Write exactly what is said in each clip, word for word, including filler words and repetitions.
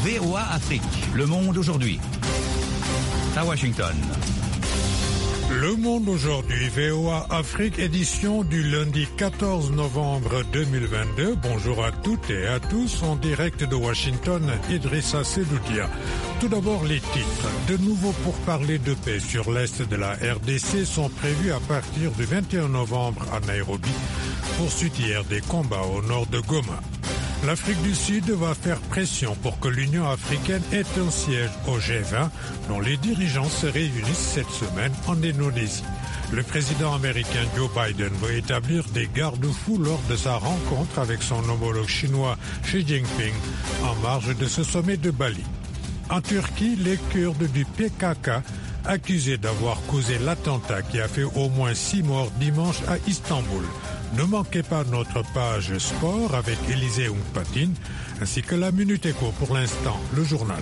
V O A Afrique, Le Monde aujourd'hui. À Washington. Le Monde aujourd'hui, V O A Afrique, édition du lundi quatorze novembre deux mille vingt-deux. Bonjour à toutes et à tous, en direct de Washington, Idrissa Sedoudia. Tout d'abord les titres. De nouveaux pourparlers de paix sur l'est de la R D C sont prévus à partir du vingt et un novembre à Nairobi. Poursuite hier des combats au nord de Goma. L'Afrique du Sud va faire pression pour que l'Union africaine ait un siège au G vingt, dont les dirigeants se réunissent cette semaine en Indonésie. Le président américain Joe Biden veut établir des garde-fous lors de sa rencontre avec son homologue chinois Xi Jinping en marge de ce sommet de Bali. En Turquie, les Kurdes du P K K, accusés d'avoir causé l'attentat qui a fait au moins six morts dimanche à Istanbul. Ne manquez pas notre page sport avec Élisée Oungpatine, ainsi que la Minute Éco pour l'instant, le journal.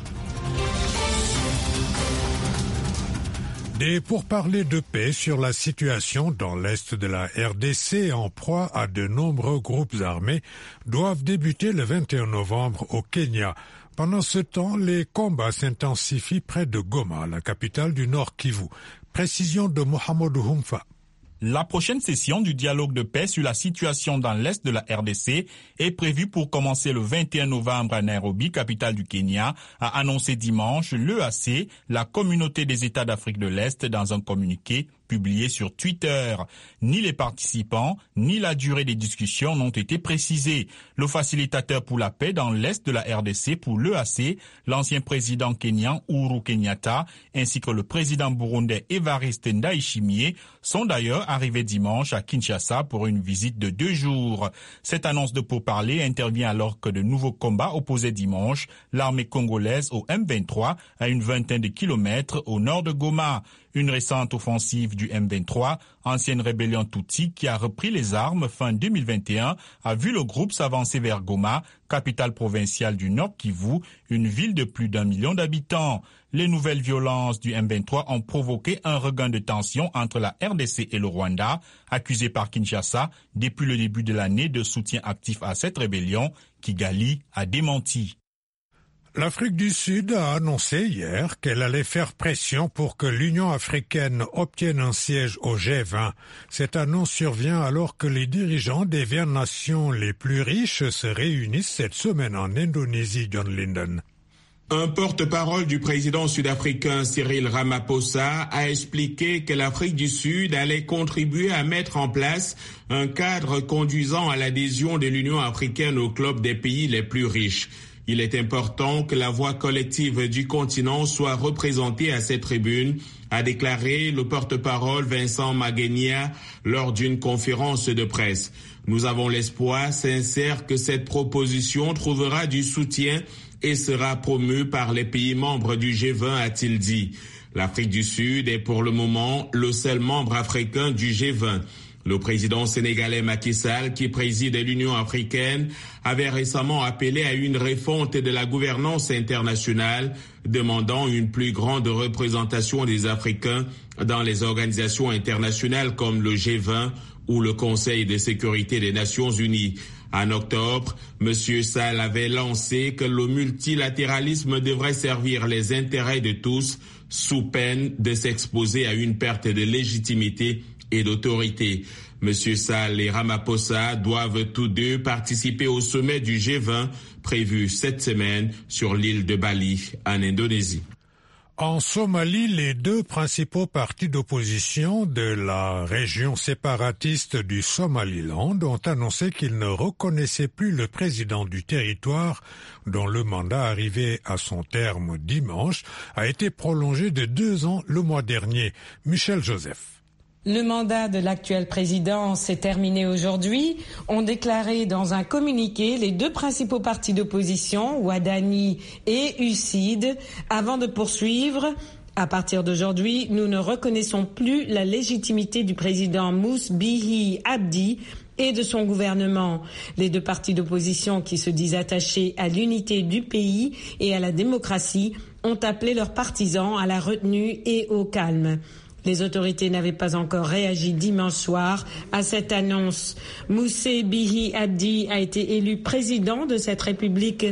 Des pourparlers de paix sur la situation dans l'est de la R D C en proie à de nombreux groupes armés doivent débuter le vingt et un novembre au Kenya. Pendant ce temps, les combats s'intensifient près de Goma, la capitale du Nord Kivu. Précision de Mohamedou Humfa. La prochaine session du dialogue de paix sur la situation dans l'est de la R D C est prévue pour commencer le vingt et un novembre à Nairobi, capitale du Kenya, a annoncé dimanche l'E A C, la communauté des États d'Afrique de l'Est, dans un communiqué publié sur Twitter. Ni les participants, ni la durée des discussions n'ont été précisés. Le facilitateur pour la paix dans l'est de la R D C pour l'E A C, l'ancien président kenyan Uhuru Kenyatta, ainsi que le président burundais Evariste Ndayishimiye, sont d'ailleurs arrivés dimanche à Kinshasa pour une visite de deux jours. Cette annonce de pourparlers intervient alors que de nouveaux combats opposaient dimanche l'armée congolaise au M vingt-trois à une vingtaine de kilomètres au nord de Goma. Une récente offensive du M vingt-trois, ancienne rébellion Tutsi qui a repris les armes fin deux mille vingt et un, a vu le groupe s'avancer vers Goma, capitale provinciale du Nord Kivu, une ville de plus d'un million d'habitants. Les nouvelles violences du M vingt-trois ont provoqué un regain de tension entre la R D C et le Rwanda, accusé par Kinshasa depuis le début de l'année de soutien actif à cette rébellion, Kigali a démenti. L'Afrique du Sud a annoncé hier qu'elle allait faire pression pour que l'Union africaine obtienne un siège au G vingt. Cette annonce survient alors que les dirigeants des vingt nations les plus riches se réunissent cette semaine en Indonésie, John Linden. Un porte-parole du président sud-africain Cyril Ramaphosa a expliqué que l'Afrique du Sud allait contribuer à mettre en place un cadre conduisant à l'adhésion de l'Union africaine au club des pays les plus riches. Il est important que la voix collective du continent soit représentée à cette tribune, a déclaré le porte-parole Vincent Magenia lors d'une conférence de presse. Nous avons l'espoir sincère que cette proposition trouvera du soutien et sera promue par les pays membres du G vingt, a-t-il dit. L'Afrique du Sud est pour le moment le seul membre africain du G vingt. Le président sénégalais Macky Sall, qui préside l'Union africaine, avait récemment appelé à une refonte de la gouvernance internationale, demandant une plus grande représentation des Africains dans les organisations internationales comme le G vingt ou le Conseil de sécurité des Nations Unies. En octobre, M. Sall avait lancé que le multilatéralisme devrait servir les intérêts de tous, sous peine de s'exposer à une perte de légitimité et d'autorité. M. Sall et Ramaphosa doivent tous deux participer au sommet du G vingt prévu cette semaine sur l'île de Bali, en Indonésie. En Somalie, les deux principaux partis d'opposition de la région séparatiste du Somaliland ont annoncé qu'ils ne reconnaissaient plus le président du territoire, dont le mandat arrivé à son terme dimanche a été prolongé de deux ans le mois dernier. Michel Joseph. Le mandat de l'actuel président s'est terminé aujourd'hui, ont déclaré dans un communiqué les deux principaux partis d'opposition, Wadani et U C I D, avant de poursuivre. À partir d'aujourd'hui, nous ne reconnaissons plus la légitimité du président Mouss Bihi Abdi et de son gouvernement. Les deux partis d'opposition qui se disent attachés à l'unité du pays et à la démocratie ont appelé leurs partisans à la retenue et au calme. Les autorités n'avaient pas encore réagi dimanche soir à cette annonce. Moussé Bihi Abdi a été élu président de cette république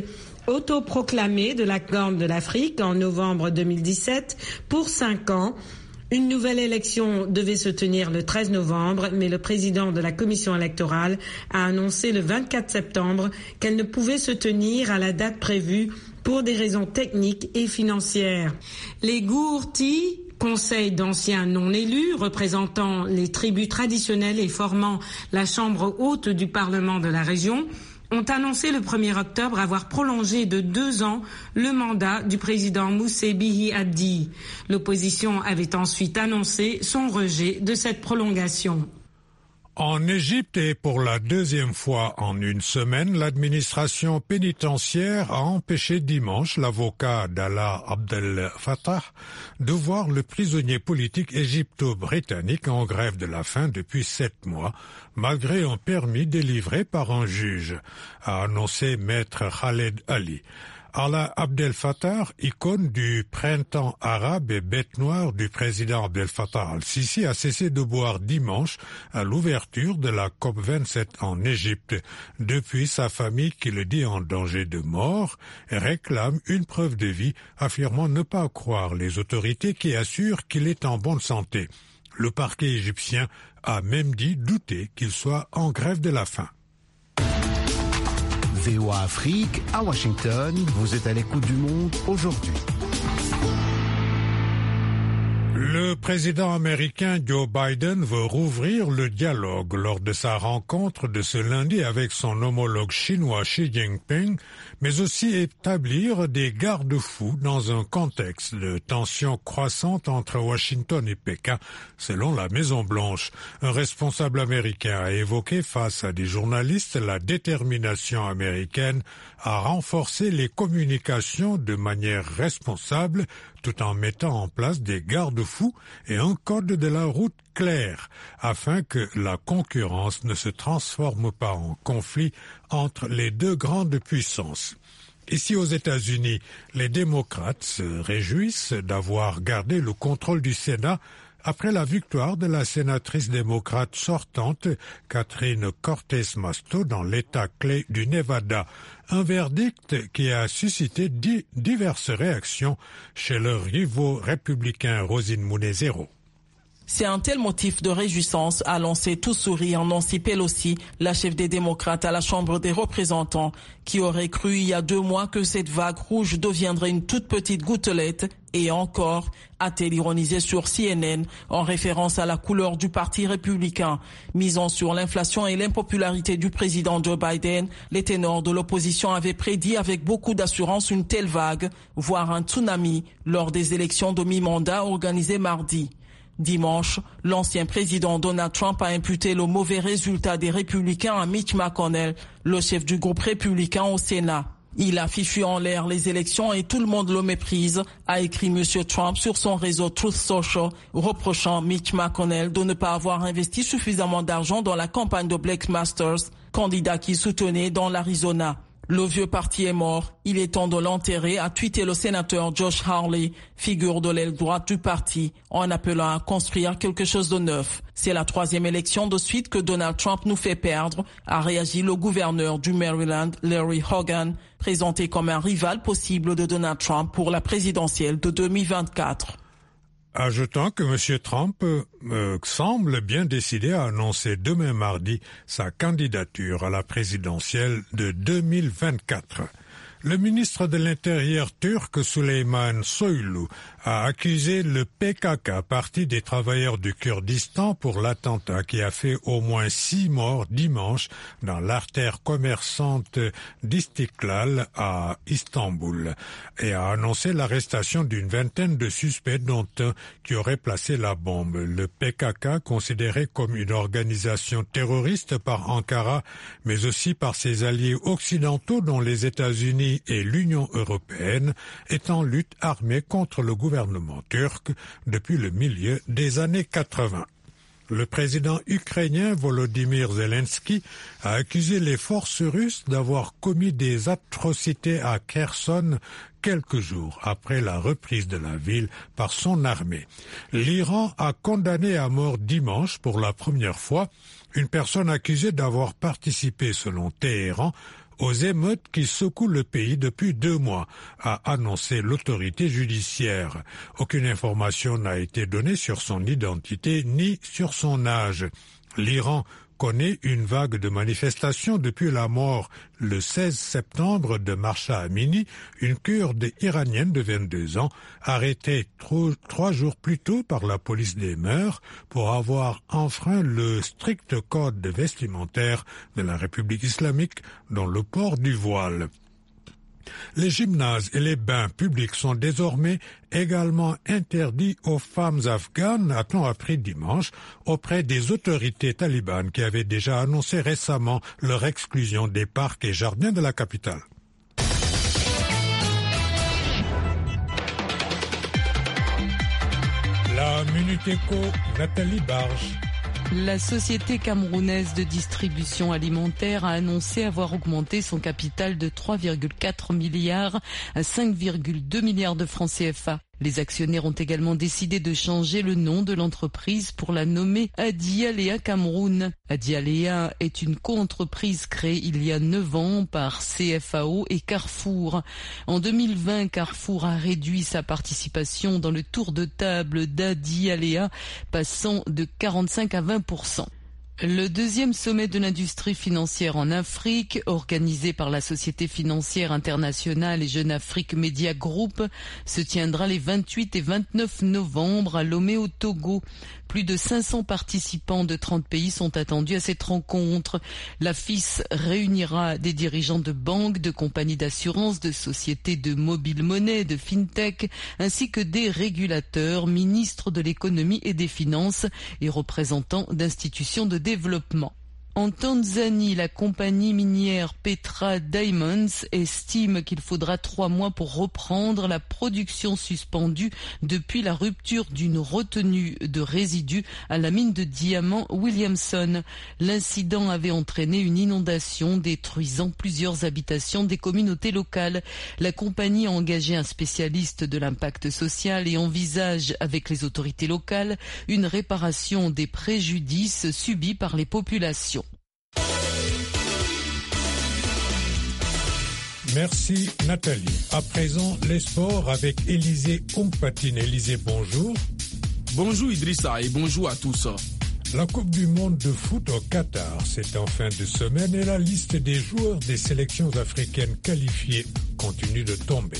autoproclamé de la Corne de l'Afrique en novembre deux mille dix-sept pour cinq ans. Une nouvelle élection devait se tenir le treize novembre, mais le président de la commission électorale a annoncé le vingt-quatre septembre qu'elle ne pouvait se tenir à la date prévue pour des raisons techniques et financières. Les Gourti, conseil d'anciens non élus représentant les tribus traditionnelles et formant la chambre haute du Parlement de la région, ont annoncé le premier octobre avoir prolongé de deux ans le mandat du président Moussé Bihi Abdi. L'opposition avait ensuite annoncé son rejet de cette prolongation. En Égypte et pour la deuxième fois en une semaine, l'administration pénitentiaire a empêché dimanche l'avocat d'Allah Abdel Fattah de voir le prisonnier politique égypto-britannique en grève de la faim depuis sept mois, malgré un permis délivré par un juge, a annoncé maître Khaled Ali. Allah Abdel Fattah, icône du printemps arabe et bête noire du président Abdel Fattah al-Sisi, a cessé de boire dimanche à l'ouverture de la COP vingt-sept en Égypte. Depuis, sa famille, qui le dit en danger de mort, réclame une preuve de vie, affirmant ne pas croire les autorités qui assurent qu'il est en bonne santé. Le parquet égyptien a même dit douter qu'il soit en grève de la faim. V O A Afrique, à Washington, vous êtes à l'écoute du monde aujourd'hui. Le président américain Joe Biden veut rouvrir le dialogue lors de sa rencontre de ce lundi avec son homologue chinois Xi Jinping, mais aussi établir des garde-fous dans un contexte de tensions croissantes entre Washington et Pékin, selon la Maison-Blanche. Un responsable américain a évoqué face à des journalistes la détermination américaine à renforcer les communications de manière responsable tout en mettant en place des garde-fous et un code de la route clair afin que la concurrence ne se transforme pas en conflit entre les deux grandes puissances. Ici aux États-Unis, les démocrates se réjouissent d'avoir gardé le contrôle du Sénat après la victoire de la sénatrice démocrate sortante Catherine Cortez Masto dans l'État clé du Nevada. Un verdict qui a suscité di- diverses réactions chez leurs rivaux républicains Rosine Munezero. C'est un tel motif de réjouissance, a lancé tout sourire Nancy Pelosi, la chef des démocrates à la Chambre des représentants, qui aurait cru il y a deux mois que cette vague rouge deviendrait une toute petite gouttelette. Et encore, a-t-elle ironisé sur C N N en référence à la couleur du parti républicain. Misant sur l'inflation et l'impopularité du président Joe Biden, les ténors de l'opposition avaient prédit avec beaucoup d'assurance une telle vague, voire un tsunami, lors des élections de mi-mandat organisées mardi. Dimanche, l'ancien président Donald Trump a imputé le mauvais résultat des républicains à Mitch McConnell, le chef du groupe républicain au Sénat. Il a fichu en l'air les élections et tout le monde le méprise, a écrit M. Trump sur son réseau Truth Social, reprochant Mitch McConnell de ne pas avoir investi suffisamment d'argent dans la campagne de Blake Masters, candidat qu'il soutenait dans l'Arizona. Le vieux parti est mort, il est temps de l'enterrer, a tweeté le sénateur Josh Hawley, figure de l'aile droite du parti, en appelant à construire quelque chose de neuf. C'est la troisième élection de suite que Donald Trump nous fait perdre, a réagi le gouverneur du Maryland, Larry Hogan, présenté comme un rival possible de Donald Trump pour la présidentielle de deux mille vingt-quatre. Ajoutant que M. Trump euh, semble bien décidé à annoncer demain mardi sa candidature à la présidentielle de deux mille vingt-quatre. Le ministre de l'Intérieur turc Süleyman Soylu a accusé le P K K, parti des travailleurs du Kurdistan, pour l'attentat qui a fait au moins six morts dimanche dans l'artère commerçante d'Istiklal à Istanbul et a annoncé l'arrestation d'une vingtaine de suspects dont un qui aurait placé la bombe. Le P K K, considéré comme une organisation terroriste par Ankara, mais aussi par ses alliés occidentaux dont les États-Unis et l'Union européenne, est en lutte armée contre le gouvernement turc depuis le milieu des années quatre-vingt. Le président ukrainien Volodymyr Zelensky a accusé les forces russes d'avoir commis des atrocités à Kherson quelques jours après la reprise de la ville par son armée. L'Iran a condamné à mort dimanche pour la première fois une personne accusée d'avoir participé, selon Téhéran, aux émeutes qui secouent le pays depuis deux mois, a annoncé l'autorité judiciaire. Aucune information n'a été donnée sur son identité ni sur son âge. L'Iran connaît une vague de manifestations depuis la mort le seize septembre de Mahsa Amini, une Kurde iranienne de vingt-deux ans, arrêtée trois, trois jours plus tôt par la police des mœurs pour avoir enfreint le strict code vestimentaire de la République islamique dans le port du voile. Les gymnases et les bains publics sont désormais également interdits aux femmes afghanes, a-t-on appris dimanche, auprès des autorités talibanes qui avaient déjà annoncé récemment leur exclusion des parcs et jardins de la capitale. La Minute Éco, Nathalie Barge. La société camerounaise de distribution alimentaire a annoncé avoir augmenté son capital de trois virgule quatre milliards à cinq virgule deux milliards de francs C F A. Les actionnaires ont également décidé de changer le nom de l'entreprise pour la nommer Adialea Cameroun. Adialea est une co-entreprise créée il y a neuf ans par C F A O et Carrefour. En deux mille vingt, Carrefour a réduit sa participation dans le tour de table d'Adialea, passant de quarante-cinq à vingt pour cent. Le deuxième sommet de l'industrie financière en Afrique, organisé par la Société financière internationale et Jeune Afrique Media Group, se tiendra les vingt-huit et vingt-neuf novembre à Lomé au Togo. Plus de cinq cents participants de trente pays sont attendus à cette rencontre. La F I S réunira des dirigeants de banques, de compagnies d'assurance, de sociétés de mobile monnaie, de fintech, ainsi que des régulateurs, ministres de l'économie et des finances et représentants d'institutions de développement. En Tanzanie, la compagnie minière Petra Diamonds estime qu'il faudra trois mois pour reprendre la production suspendue depuis la rupture d'une retenue de résidus à la mine de diamants Williamson. L'incident avait entraîné une inondation détruisant plusieurs habitations des communautés locales. La compagnie a engagé un spécialiste de l'impact social et envisage avec les autorités locales une réparation des préjudices subis par les populations. Merci Nathalie. À présent, les sports avec Élisée Ompatine. Élisée, bonjour. Bonjour Idrissa et bonjour à tous. La Coupe du monde de foot au Qatar, c'est en fin de semaine et la liste des joueurs des sélections africaines qualifiées continue de tomber.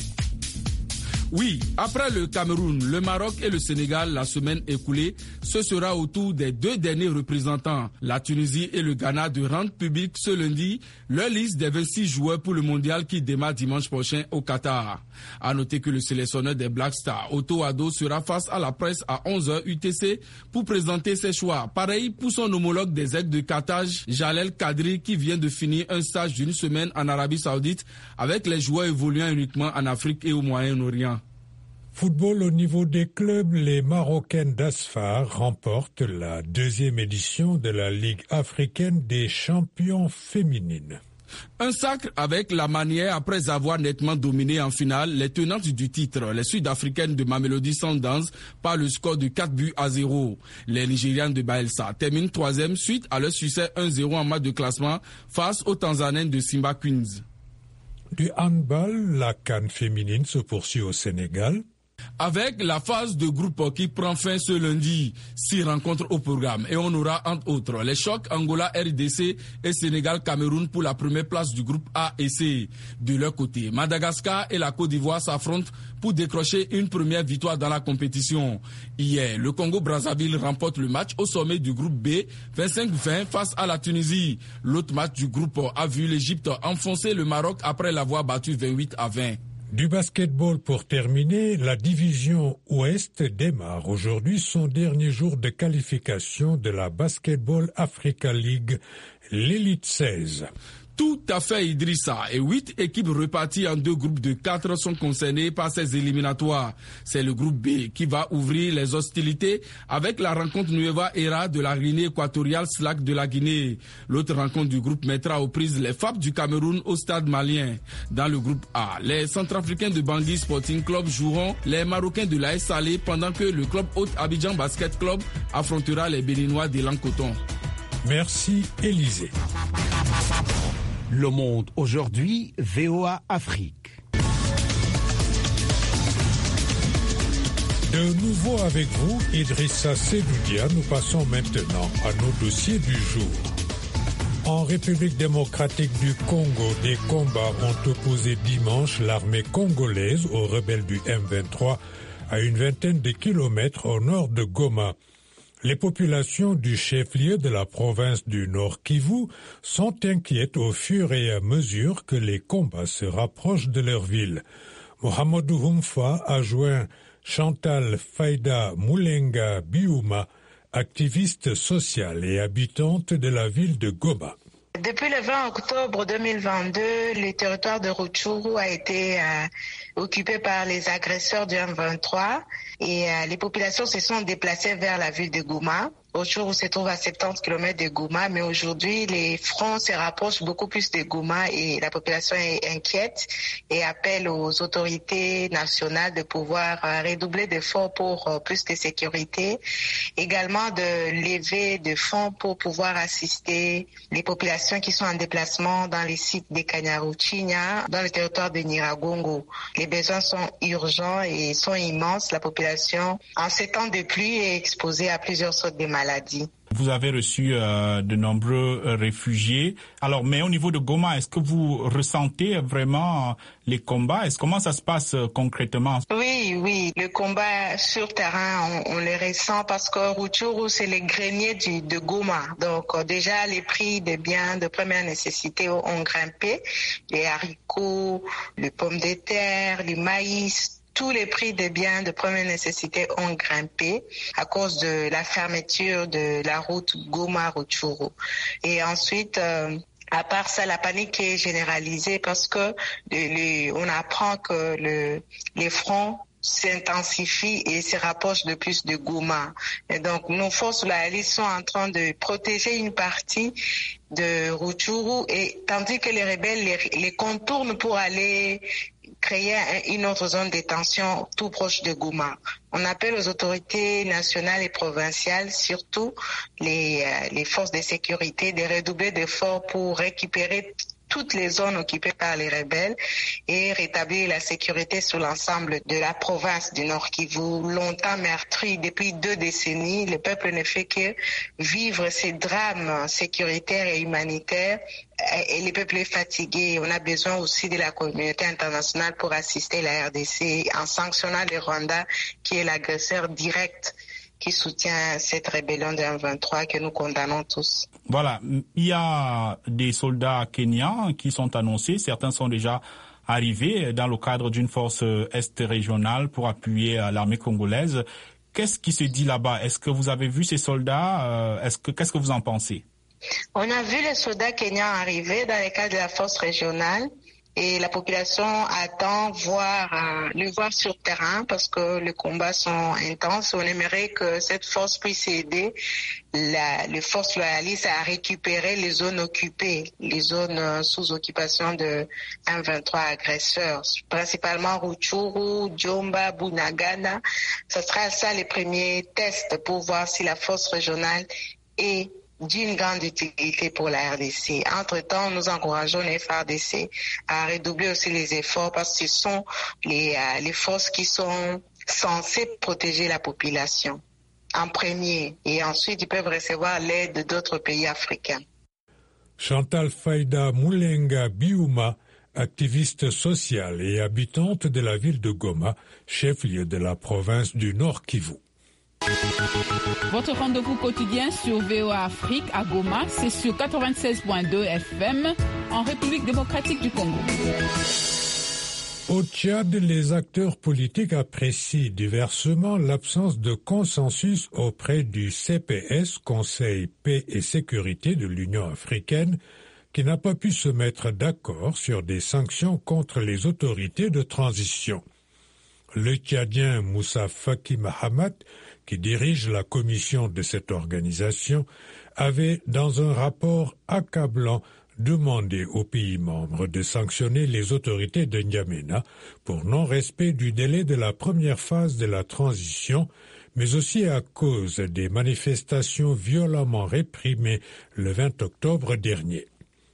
Oui, après le Cameroun, le Maroc et le Sénégal la semaine écoulée, ce sera au tour des deux derniers représentants, la Tunisie et le Ghana, de rendre public ce lundi leur liste des vingt-six joueurs pour le mondial qui démarre dimanche prochain au Qatar. À noter que le sélectionneur des Black Stars, Otto Addo, sera face à la presse à onze heures U T C pour présenter ses choix. Pareil pour son homologue des Aigles de Carthage, Jalel Kadri, qui vient de finir un stage d'une semaine en Arabie Saoudite avec les joueurs évoluant uniquement en Afrique et au Moyen-Orient. Football au niveau des clubs, les Marocaines d'Asfar remportent la deuxième édition de la Ligue africaine des champions féminines. Un sacre avec la manière après avoir nettement dominé en finale les tenantes du titre, les Sud-Africaines de Mamelodi Sundowns, par le score de quatre buts à zéro. Les Nigérianes de Bayelsa terminent troisième suite à leur succès un zéro en match de classement face aux Tanzaniennes de Simba Queens. Du handball, la CAN féminine se poursuit au Sénégal. Avec la phase de groupe qui prend fin ce lundi, six rencontres au programme et on aura entre autres les chocs Angola R D C et Sénégal-Cameroun pour la première place du groupe A et C. De leur côté, Madagascar et la Côte d'Ivoire s'affrontent pour décrocher une première victoire dans la compétition. Hier, le Congo-Brazzaville remporte le match au sommet du groupe B, vingt-cinq vingt face à la Tunisie. L'autre match du groupe a vu l'Égypte enfoncer le Maroc après l'avoir battu vingt-huit à vingt. Du basketball pour terminer, la division Ouest démarre aujourd'hui son dernier jour de qualification de la Basketball Africa League, l'Elite seize. Tout à fait Idrissa, et huit équipes reparties en deux groupes de quatre sont concernées par ces éliminatoires. C'est le groupe B qui va ouvrir les hostilités avec la rencontre Nueva Era de la Guinée équatoriale Slack de la Guinée. L'autre rencontre du groupe mettra aux prises les F A P du Cameroun au stade malien. Dans le groupe A, les Centrafricains de Bangui Sporting Club joueront les Marocains de l'A S Salé pendant que le club Haute Abidjan Basket Club affrontera les Béninois d'Elan Coton. Merci Élisée. Le Monde aujourd'hui, V O A Afrique. De nouveau avec vous, Idrissa Sedoudia, nous passons maintenant à nos dossiers du jour. En République démocratique du Congo, des combats ont opposé dimanche l'armée congolaise aux rebelles du M vingt-trois à une vingtaine de kilomètres au nord de Goma. Les populations du chef-lieu de la province du Nord Kivu sont inquiètes au fur et à mesure que les combats se rapprochent de leur ville. Mohamedou Humfa a joint Chantal Faïda Moulenga Biouma, activiste sociale et habitante de la ville de Goma. Depuis le vingt octobre deux mille vingt-deux, le territoire de Rutshuru a été euh, occupé par les agresseurs du M vingt-trois et euh, les populations se sont déplacées vers la ville de Goma. Rutshuru se trouve à soixante-dix kilomètres de Goma, mais aujourd'hui, les fronts se rapprochent beaucoup plus de Goma et la population est inquiète et appelle aux autorités nationales de pouvoir redoubler d'efforts pour plus de sécurité. Également de lever des fonds pour pouvoir assister les populations qui sont en déplacement dans les sites de Kanyaruchinya, dans le territoire de Nyiragongo. Les besoins sont urgents et sont immenses. La population, en ces temps de pluie, est exposée à plusieurs sortes de maladies. Maladie. Vous avez reçu euh, de nombreux euh, réfugiés. Alors, mais au niveau de Goma, est-ce que vous ressentez vraiment euh, les combats? Est-ce comment ça se passe euh, concrètement? Oui, oui, le combat sur terrain, on, on le ressent parce que Rutshuru, c'est les greniers du, de Goma. Donc, euh, déjà, les prix des biens de première nécessité ont grimpé. Les haricots, les pommes de terre, le maïs. Tous les prix des biens de première nécessité ont grimpé à cause de la fermeture de la route Goma-Rutshuru. Et ensuite, euh, à part ça, la panique est généralisée parce que le, le, on apprend que le, les fronts s'intensifient et se rapprochent de plus de Goma. Et donc, nos forces loyalistes sont en train de protéger une partie de Rutshuru, et tandis que les rebelles les, les contournent pour aller créer une autre zone de tension tout proche de Goma. On appelle aux autorités nationales et provinciales, surtout les, euh, les forces de sécurité, de redoubler d'efforts pour récupérer toutes les zones occupées par les rebelles et rétablir la sécurité sur l'ensemble de la province du Nord Kivu. Longtemps meurtri depuis deux décennies, le peuple ne fait que vivre ces drames sécuritaires et humanitaires et le peuple est fatigué. On a besoin aussi de la communauté internationale pour assister la R D C en sanctionnant le Rwanda qui est l'agresseur direct qui soutient cette rébellion de M vingt-trois que nous condamnons tous. Voilà, il y a des soldats kenyans qui sont annoncés, certains sont déjà arrivés dans le cadre d'une force est régionale pour appuyer l'armée congolaise. Qu'est-ce qui se dit là-bas? Est-ce que vous avez vu ces soldats? Est-ce que, qu'est-ce que vous en pensez? On a vu les soldats kenyans arriver dans le cadre de la force régionale. Et la population attend voir, euh, le voir sur terrain parce que les combats sont intenses. On aimerait que cette force puisse aider la, les forces loyalistes à récupérer les zones occupées, les zones euh, sous occupation de M vingt-trois agresseurs, principalement Rutshuru, Djomba, Bunagana. Ce sera ça les premiers tests pour voir si la force régionale est d'une grande utilité pour la R D C. Entre-temps, nous encourageons les F A R D C à redoubler aussi les efforts parce que ce sont les, euh, les forces qui sont censées protéger la population en premier et ensuite ils peuvent recevoir l'aide d'autres pays africains. Chantal Faïda Moulenga Biouma, activiste sociale et habitante de la ville de Goma, chef-lieu de la province du Nord Kivu. Votre rendez-vous quotidien sur V O A Afrique à Goma, c'est sur quatre-vingt-seize point deux F M en République démocratique du Congo. Au Tchad, les acteurs politiques apprécient diversement l'absence de consensus auprès du C P S, Conseil Paix et Sécurité de l'Union africaine, qui n'a pas pu se mettre d'accord sur des sanctions contre les autorités de transition. Le Tchadien Moussa Faki Mahamat, qui dirige la commission de cette organisation, avait, dans un rapport accablant, demandé aux pays membres de sanctionner les autorités de N'Djamena pour non-respect du délai de la première phase de la transition, mais aussi à cause des manifestations violemment réprimées le vingt octobre dernier.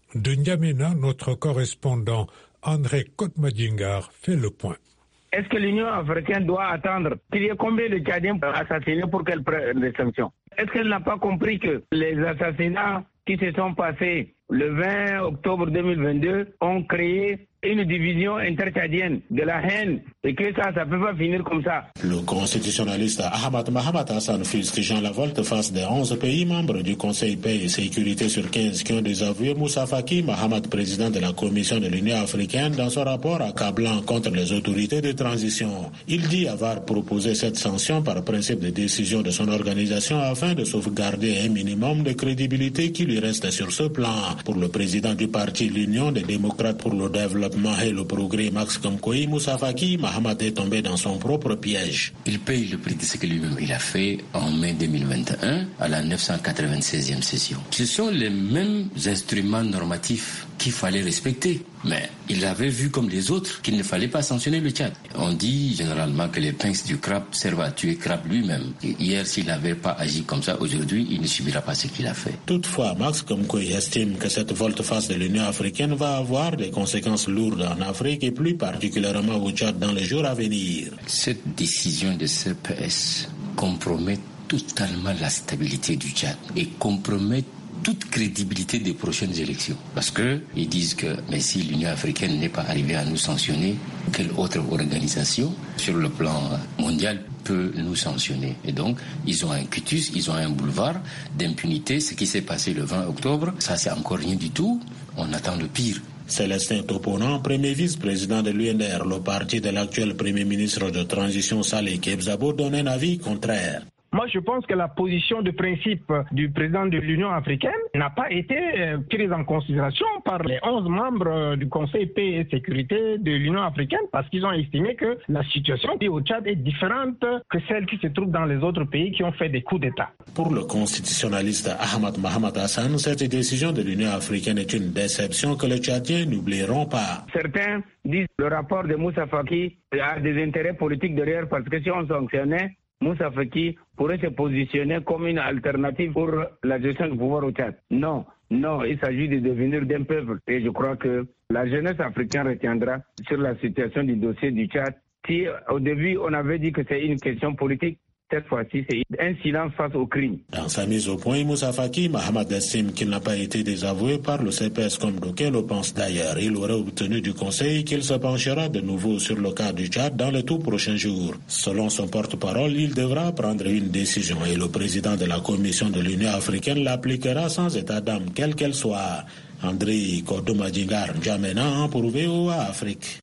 De N'Djamena, notre correspondant André Kotmadingar fait le point. Est-ce que l'Union africaine doit attendre qu'il y ait combien de Tchadiens assassinés pour qu'elle prenne des sanctions? Est-ce qu'elle n'a pas compris que les assassinats qui se sont passés le vingt octobre deux mille vingt-deux ont créé une division intertchadienne de la haine et que ça, ça ne peut pas finir comme ça. Le constitutionnaliste Ahmad Mahamat Hassan fustigeant la volte-face des onze pays membres du Conseil paix et sécurité sur quinze qui ont désavoué Moussa Faki Mahamat, président de la Commission de l'Union africaine, dans son rapport accablant contre les autorités de transition. Il dit avoir proposé cette sanction par principe de décision de son organisation afin de sauvegarder un minimum de crédibilité qui lui reste sur ce plan. Pour le président du parti l'Union des démocrates pour le développement et le progrès, Max Kamkoï, Moussa Faki Mahamat est tombé dans son propre piège. Il paye le prix de ce que lui-même il a fait en mai deux mille vingt et un à la neuf cent quatre-vingt-seizième session. Ce sont les mêmes instruments normatifs qu'il fallait respecter. Mais il avait vu comme les autres qu'il ne fallait pas sanctionner le Tchad. On dit généralement que les pinces du crabe servent à tuer crabe lui-même. Et hier, s'il n'avait pas agi comme ça, aujourd'hui, il ne subira pas ce qu'il a fait. Toutefois, Max Kamkoï estime que cette volte-face de l'Union africaine va avoir des conséquences lourdes en Afrique et plus particulièrement au Tchad dans les jours à venir. Cette décision de C P S compromet totalement la stabilité du Tchad et compromet toute crédibilité des prochaines élections. Parce que ils disent que mais si l'Union africaine n'est pas arrivée à nous sanctionner, quelle autre organisation sur le plan mondial peut nous sanctionner? Et donc, ils ont un quitus, ils ont un boulevard d'impunité. Ce qui s'est passé le vingt octobre, ça c'est encore rien du tout. On attend le pire. Célestin Toponan, premier vice-président de l'U N R, le parti de l'actuel premier ministre de transition Saleh Kebzabo, donne un avis contraire. Moi, je pense que la position de principe du président de l'Union africaine n'a pas été prise en considération par les onze membres du Conseil paix et sécurité de l'Union africaine parce qu'ils ont estimé que la situation au Tchad est différente que celle qui se trouve dans les autres pays qui ont fait des coups d'État. Pour le constitutionnaliste Ahmad Mahamat Hassan, cette décision de l'Union africaine est une déception que les Tchadiens n'oublieront pas. Certains disent que le rapport de Moussa Faki a des intérêts politiques derrière parce que si on sanctionnait, Moussa Faki pourrait se positionner comme une alternative pour la gestion du pouvoir au Tchad. Non, non, il s'agit de devenir d'un peuple. Et je crois que la jeunesse africaine retiendra sur la situation du dossier du Tchad. Si au début on avait dit que c'est une question politique, cette fois-ci, c'est un silence face au crime. Dans sa mise au point, Moussa Faki Mahamat estime qu'il n'a pas été désavoué par le C P S comme d'aucuns le pensent d'ailleurs. Il aurait obtenu du Conseil qu'il se penchera de nouveau sur le cas du Tchad dans les tout prochains jours. Selon son porte-parole, il devra prendre une décision et le président de la Commission de l'Union africaine l'appliquera sans état d'âme, quelle qu'elle soit. André Kodomadingar N'Djamena pour V O A Afrique.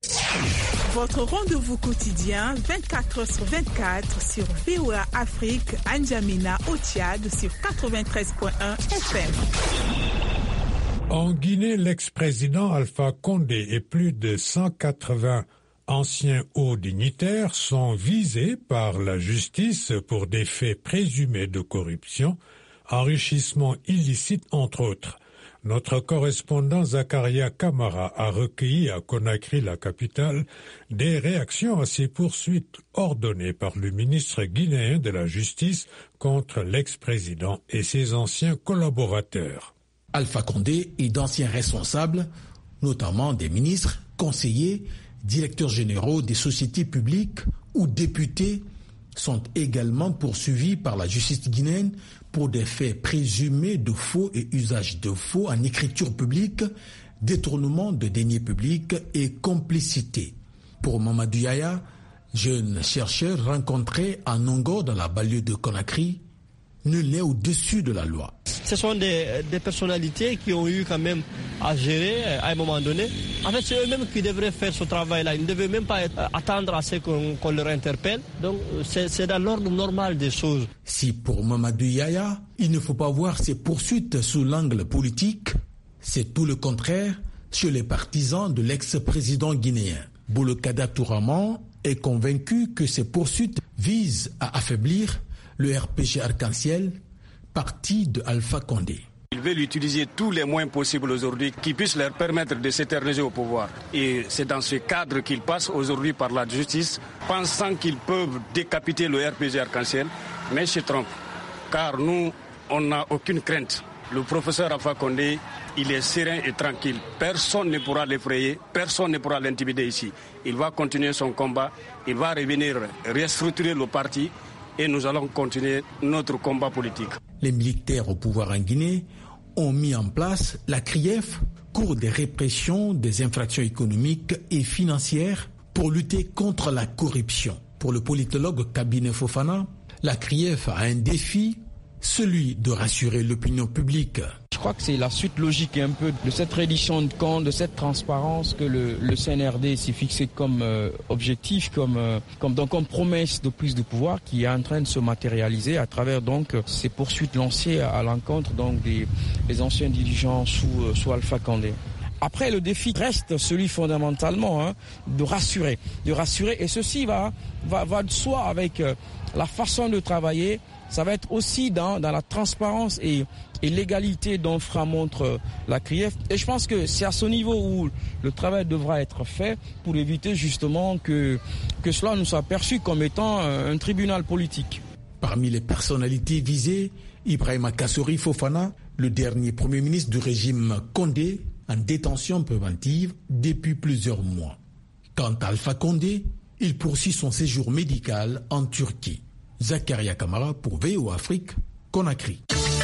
Votre rendez-vous quotidien vingt-quatre heures sur vingt-quatre sur V O A Afrique, N'Djamena au Tchad sur quatre-vingt-treize point un F M. En Guinée, l'ex-président Alpha Condé et plus de cent quatre-vingts anciens hauts dignitaires sont visés par la justice pour des faits présumés de corruption, enrichissement illicite entre autres. Notre correspondant Zakaria Kamara a recueilli à Conakry, la capitale, des réactions à ces poursuites ordonnées par le ministre guinéen de la Justice contre l'ex-président et ses anciens collaborateurs. Alpha Condé et d'anciens responsables, notamment des ministres, conseillers, directeurs généraux des sociétés publiques ou députés, sont également poursuivis par la justice guinéenne pour des faits présumés de faux et usage de faux en écriture publique, détournement de deniers publics et complicité. Pour Mamadou Yaya, jeune chercheur rencontré à Nongo dans la banlieue de Conakry, nul n'est au-dessus de la loi. Ce sont des, des personnalités qui ont eu quand même à gérer à un moment donné. En fait, c'est eux-mêmes qui devraient faire ce travail-là. Ils ne devaient même pas être, attendre à ce qu'on, qu'on leur interpelle. Donc, c'est, c'est dans l'ordre normal des choses. Si pour Mamadou Yaya, il ne faut pas voir ces poursuites sous l'angle politique, c'est tout le contraire chez les partisans de l'ex-président guinéen. Boubacar Touraman est convaincu que ces poursuites visent à affaiblir le R P G Arc-en-Ciel, parti de Alpha Condé. Ils veulent utiliser tous les moyens possibles aujourd'hui qui puissent leur permettre de s'éterniser au pouvoir. Et c'est dans ce cadre qu'ils passent aujourd'hui par la justice, pensant qu'ils peuvent décapiter le R P G Arc-en-Ciel, mais se trompent. Car nous, on n'a aucune crainte Le professeur Alpha Condé, il est serein et tranquille. Personne ne pourra l'effrayer, personne ne pourra l'intimider ici. Il va continuer son combat, il va revenir restructurer le parti et nous allons continuer notre combat politique. Les militaires au pouvoir en Guinée ont mis en place la C R I E F, Cour des répressions des infractions économiques et financières, pour lutter contre la corruption. Pour le politologue Kabine Fofana, la C R I E F a un défi, celui de rassurer l'opinion publique. Je crois que c'est la suite logique un peu de cette reddition de comptes, de cette transparence que le, le C N R D s'est fixé comme euh, objectif, comme, euh, comme, donc, comme promesse de plus de pouvoir qui est en train de se matérialiser à travers donc ces poursuites lancées à, à l'encontre donc des, des anciens dirigeants sous, euh, sous Alpha Condé. Après, le défi reste celui fondamentalement hein, de rassurer, de rassurer, et ceci va, va, va de soi avec euh, la façon de travailler. Ça va être aussi dans, dans la transparence et, et l'égalité dont fera montre la C R I E F. Et je pense que c'est à ce niveau où le travail devra être fait pour éviter justement que, que cela nous soit perçu comme étant un tribunal politique. Parmi les personnalités visées, Ibrahima Kassori Fofana, le dernier premier ministre du régime Condé, en détention préventive depuis plusieurs mois. Quant à Alpha Condé, il poursuit son séjour médical en Turquie. Zakaria Kamara pour V O Afrique, Conakry.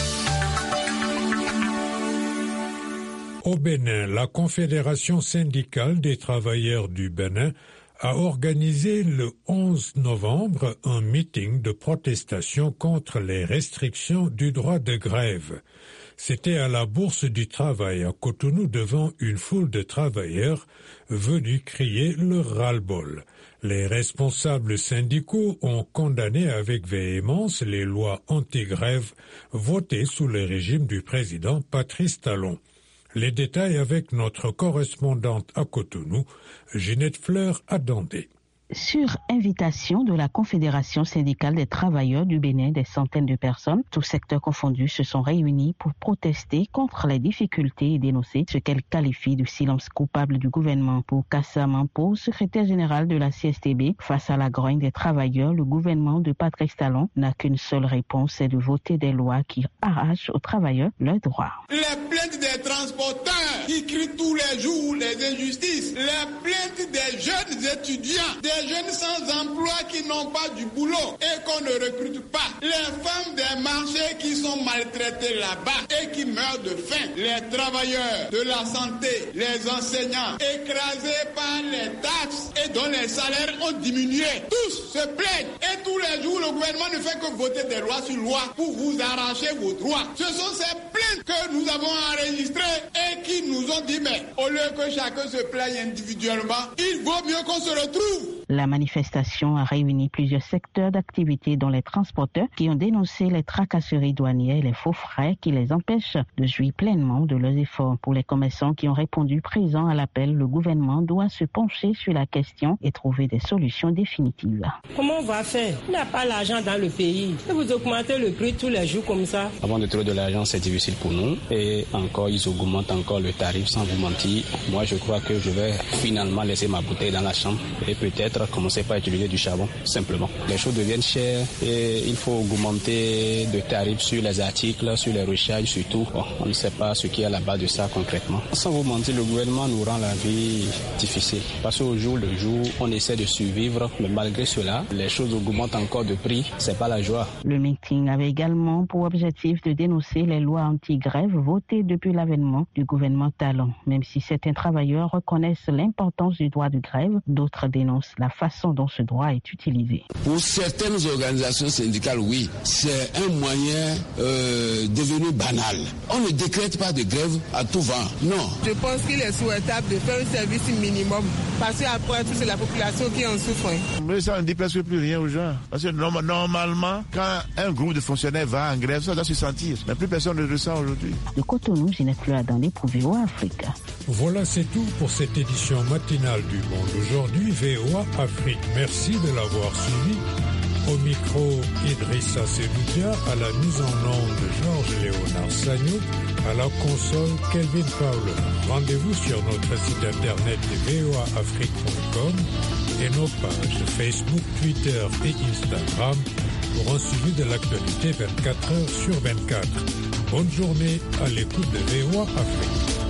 Au Bénin, la Confédération syndicale des travailleurs du Bénin a organisé le onze novembre un meeting de protestation contre les restrictions du droit de grève. C'était à la Bourse du Travail à Cotonou devant une foule de travailleurs venus crier leur ras-le-bol. Les responsables syndicaux ont condamné avec véhémence les lois anti-grève votées sous le régime du président Patrice Talon. Les détails avec notre correspondante à Cotonou, Ginette Fleur-Adandé. Sur invitation de la Confédération syndicale des travailleurs du Bénin, des centaines de personnes, tous secteurs confondus, se sont réunis pour protester contre les difficultés et dénoncer ce qu'elles qualifient de silence coupable du gouvernement. Pour Kassa Mampo, secrétaire général de la C S T B, face à la grogne des travailleurs, le gouvernement de Patrice Talon n'a qu'une seule réponse, c'est de voter des lois qui arrachent aux travailleurs leurs droits. Les plaintes des transporteurs qui crient tous les jours les injustices, les plaintes des jeunes étudiants, des jeunes sans emploi qui n'ont pas du boulot et qu'on ne recrute pas. Les femmes des marchés qui sont maltraitées là-bas et qui meurent de faim. Les travailleurs de la santé, les enseignants écrasés par les taxes et dont les salaires ont diminué. Tous se plaignent et tous les jours le gouvernement ne fait que voter des lois sur loi pour vous arracher vos droits. Ce sont ces plaintes que nous avons enregistrées et qui nous ont dit mais au lieu que chacun se plaigne individuellement, il vaut mieux qu'on se retrouve. La manifestation a réuni plusieurs secteurs d'activité dont les transporteurs qui ont dénoncé les tracasseries douanières et les faux frais qui les empêchent de jouir pleinement de leurs efforts. Pour les commerçants qui ont répondu présents à l'appel, le gouvernement doit se pencher sur la question et trouver des solutions définitives. Comment on va faire? Il n'y a pas l'argent dans le pays. Et vous augmentez le prix tous les jours comme ça. Avant de trouver de l'argent, c'est difficile pour nous. Et encore, ils augmentent encore le tarif sans vous mentir. Moi, je crois que je vais finalement laisser ma bouteille dans la chambre et peut-être commencer par utiliser du charbon, simplement. Les choses deviennent chères et il faut augmenter de tarifs sur les articles, sur les recharges surtout. Bon, on ne sait pas ce qui est à la base de ça concrètement. Sans vous mentir, le gouvernement nous rend la vie difficile. Parce qu'au jour le jour, on essaie de survivre, mais malgré cela, les choses augmentent encore de prix. C'est pas la joie. Le meeting avait également pour objectif de dénoncer les lois anti-grève votées depuis l'avènement du gouvernement Talon. Même si certains travailleurs reconnaissent l'importance du droit de grève, d'autres dénoncent la façon dont ce droit est utilisé. Pour certaines organisations syndicales, oui, c'est un moyen euh, devenu banal. On ne décrète pas de grève à tout vent, non. Je pense qu'il est souhaitable de faire un service minimum parce qu'après tout, c'est la population qui en souffre. Mais ça ne dit presque plus rien aux gens. Parce que normalement, quand un groupe de fonctionnaires va en grève, ça doit se sentir. Mais plus personne ne le ressent aujourd'hui. De Cotonou, Ginette Fleur-Adandé pour V O A Afrique. Voilà, c'est tout pour cette édition matinale du Monde aujourd'hui. V O A Afrique, merci de l'avoir suivi. Au micro, Idrissa Seloudia, à la mise en onde Georges-Léonard Sagnou, à la console Kelvin Fowler. Rendez-vous sur notre site internet v o a afrique point com et nos pages Facebook, Twitter et Instagram pour un suivi de l'actualité vingt-quatre heures sur vingt-quatre. Bonne journée à l'écoute de V O A Afrique.